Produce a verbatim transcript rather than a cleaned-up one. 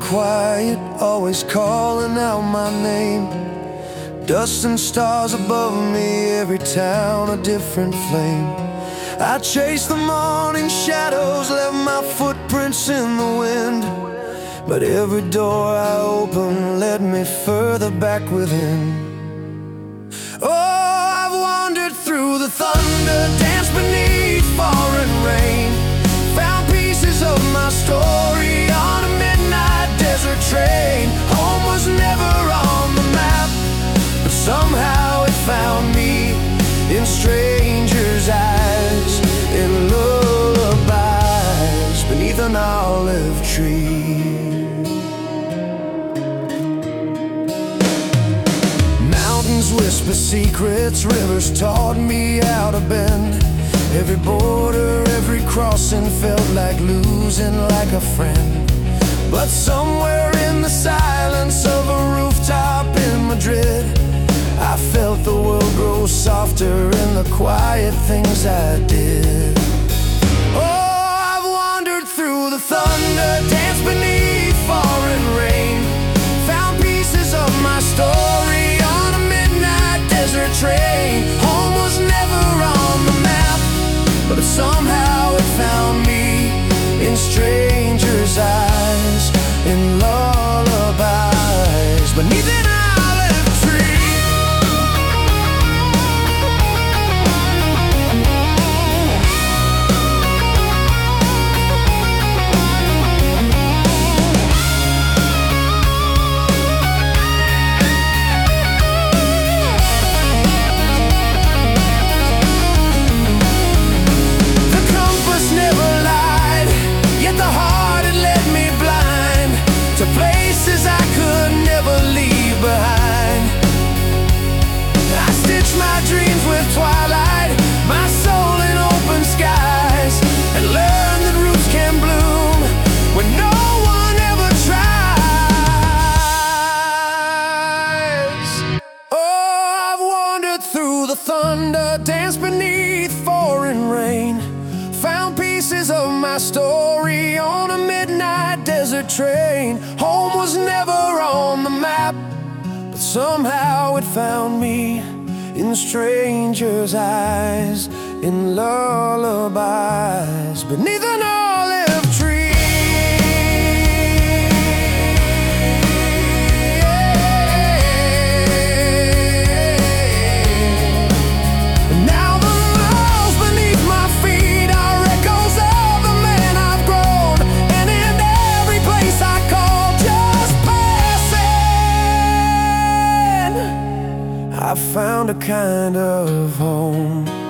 quiet, always calling out my name. Dust and stars above me, every town a different flame. I chased the morning shadows, left my footprints in the wind. But every door I opened led me further back within. Oh, I've wandered through the thunder, danced beneath foreign rain, found pieces of my story on a midnight desert train. Home was never on the map, but somehow it found me in strangers' eyes, in lullabies beneath an olive tree. Mountains whisper secrets, rivers taught me how to bend. Every border, every crossing felt like losing like a friend. But somewhere in the silence of a rooftop in Madrid, I felt the world grow softer in the quiet things I did. Oh, I've wandered through the thunder, danced beneath foreign rain, found pieces of my story on a midnight desert train. Home was never on the map, but somehow it found me in strangers' eyes, in lullabies beneath an olive tree. The compass never lied, yet the heart had led me blind to places I could never leave behind. I stitched my dreams with twilight, my soul in open skies, and learned that roots can bloom when no one ever tries. Oh, I've wandered through the thunder, danced beneath foreign rain, found pieces of my story on a midnight desert train. Home was never on the map, but somehow it found me in strangers' eyes, in lullabies beneath an olive tree. Now the walls beneath my feet are echoes of the man I've grown, and in every place I call just passing, I found a kind of home.